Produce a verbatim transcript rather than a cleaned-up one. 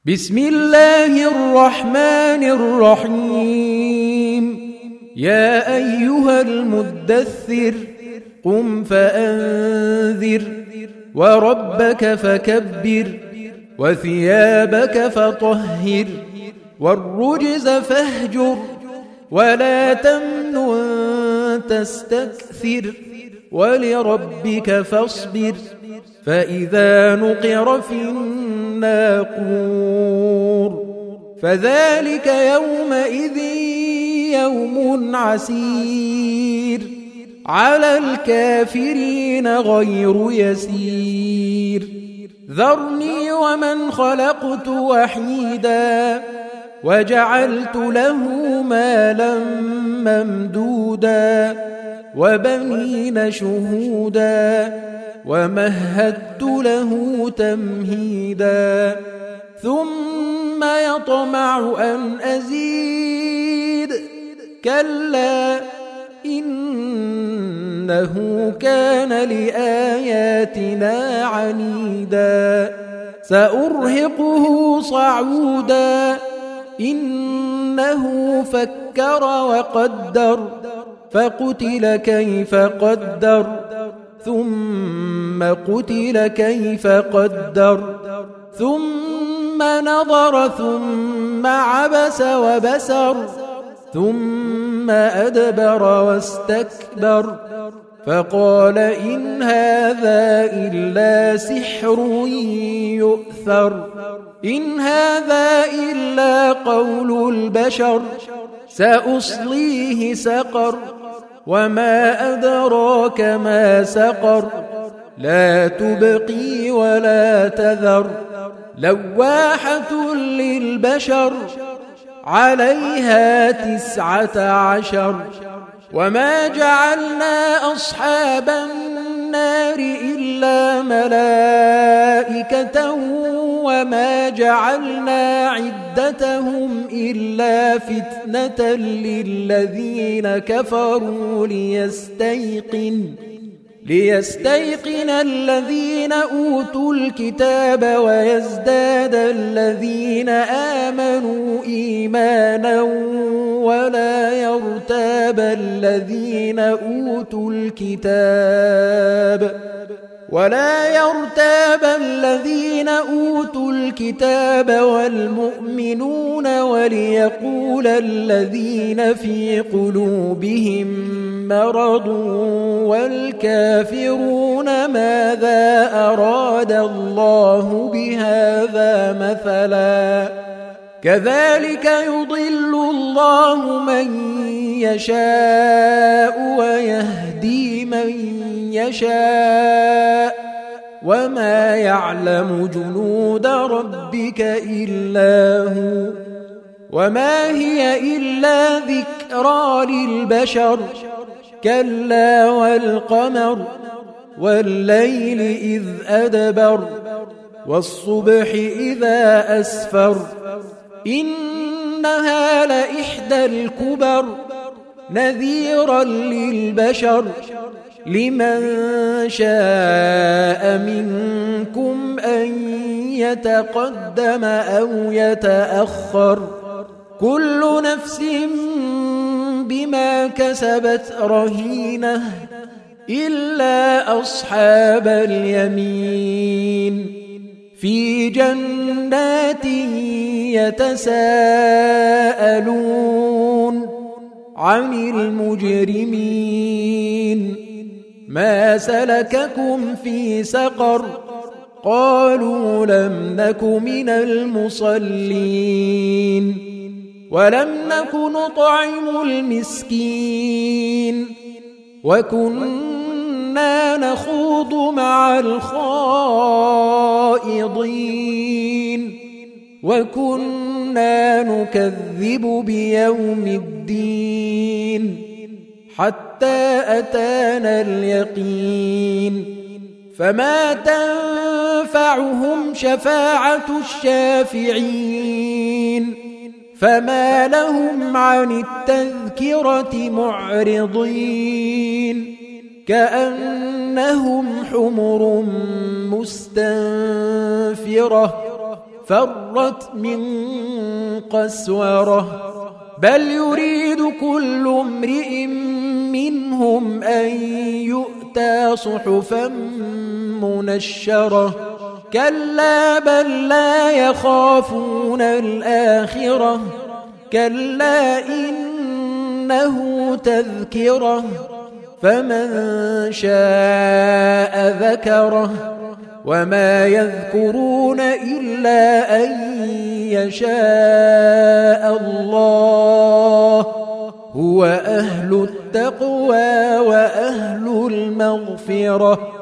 بسم الله الرحمن الرحيم. يا أيها المدثر قم فأنذر وربك فكبر وثيابك فطهر والرجز فاهجر ولا تمنن تستكثر ولربك فاصبر فإذا نقر في الناقور فذلك يومئذ يوم عسير على الكافرين غير يسير. ذرني ومن خلقت وحيدا وجعلت له مالا ممدودا وبنين شهودا ومهدت له تمهيدا ثم يطمع أن أزيد كلا إنه كان لآياتنا عنيدا سأرهقه صعودا إنه فكر وقدر فقتل كيف قدر ثم قتل كيف قدر ثم نظر ثم عبس وبسر ثم أدبر واستكبر فقال إن هذا إلا سحر يؤثر إن هذا إلا قول البشر سأصليه سقر وما أدراك ما سقر لا تبقي ولا تذر لواحة للبشر عليها تسعة عشر وما جعلنا أصحاب النار إلا ملائكة وما جعلنا عدتهم إلا فتنة للذين كفروا ليستيقن ليستيقن الذين أوتوا الكتاب ويزداد الذين آمنوا إيمانا ولا يرتاب الذين أوتوا الكتاب ولا يرتاب الذين أوتوا الكتاب والمؤمنون وليقول الذين في قلوبهم مرض والكافرون ماذا أراد الله بهذا مثلا كذلك يضل الله من يشاء ويهدي من يشاء وما يعلم جنود ربك إلا هو وما هي إلا ذكرى للبشر كلا والقمر والليل إذ أدبر والصبح إذا أسفر إنها لإحدى الكبر نذيرا للبشر لمن شاء منكم أن يتقدم أو يتأخر كل نفس بما كسبت رهينة إلا أصحاب اليمين في جنات يتساءلون عن المجرمين ما سلككم في سقر قالوا لم نك من المصلين ولم نك نطعم المسكين وكنا نخوض مع الخائضين وكنا نكذب بيوم الدين حتى أتانا اليقين فما تنفعهم شفاعة الشافعين فما لهم عن التذكرة معرضين كأنهم حمر مستنفرة فرت من قسورة بل يريد كل امرئ منهم أن يؤتى صحفا منشرة كلا بل لا يخافون الآخرة كلا إنه تذكرة فمن شاء ذكره وما يذكرون إلا أن يشاء الله هو أهل التقوى وأهل المغفرة